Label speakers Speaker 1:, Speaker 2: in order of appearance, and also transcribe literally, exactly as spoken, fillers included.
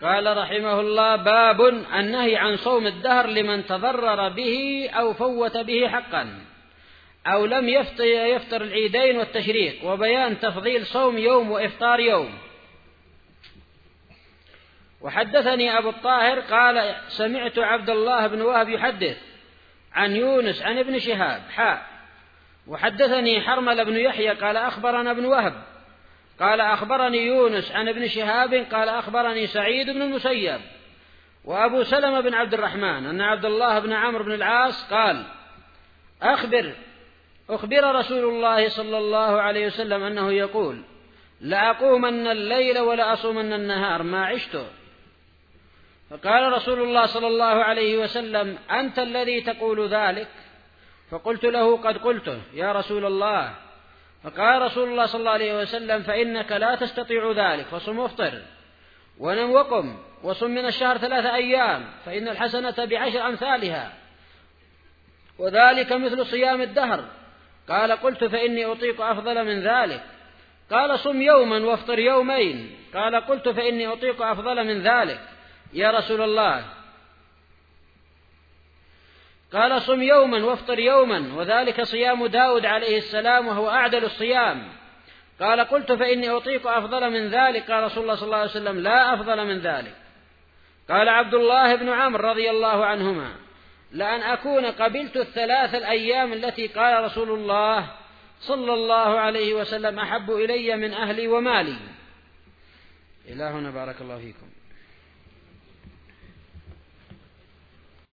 Speaker 1: قال رحمه الله: باب النهي عن صوم الدهر لمن تضرر به أو فوت به حقا أو لم يفطر العيدين والتشريق، وبيان تفضيل صوم يوم وإفطار يوم. وحدثني أبو الطاهر قال: سمعت عبد الله بن وهب يحدث عن يونس عن ابن شهاب حاء. وحدثني حرمل بن يحيى قال: أخبرنا ابن وهب قال: أخبرني يونس عن ابن شهاب قال: أخبرني سعيد بن المسيب وأبو سلمة بن عبد الرحمن أن عبد الله بن عمرو بن العاص قال: أخبر أخبر رسول الله صلى الله عليه وسلم أنه يقول: لأقومن الليل ولأصومن النهار ما عشت. فقال رسول الله صلى الله عليه وسلم: أنت الذي تقول ذلك؟ فقلت له: قد قلته يا رسول الله. فقال رسول الله صلى الله عليه وسلم: فإنك لا تستطيع ذلك، فصم وافطر ونم وقم وصم من الشهر ثلاثة أيام فإن الحسنة بعشر أمثالها وذلك مثل صيام الدهر. قال: قلت: فإني أطيق أفضل من ذلك. قال: صم يوما وافطر يومين. قال: قلت: فإني أطيق أفضل من ذلك يا رسول الله. قال: صم يوما وافطر يوما وذلك صيام داود عليه السلام وهو أعدل الصيام. قال: قلت: فإني أطيق أفضل من ذلك. قال رسول الله صلى الله عليه وسلم: لا أفضل من ذلك. قال عبد الله بن عمرو رضي الله عنهما: لأن أكون قبلت الثلاث الأيام التي قال رسول الله صلى الله عليه وسلم أحب إلي من أهلي ومالي. إلى هنا بارك الله فيكم.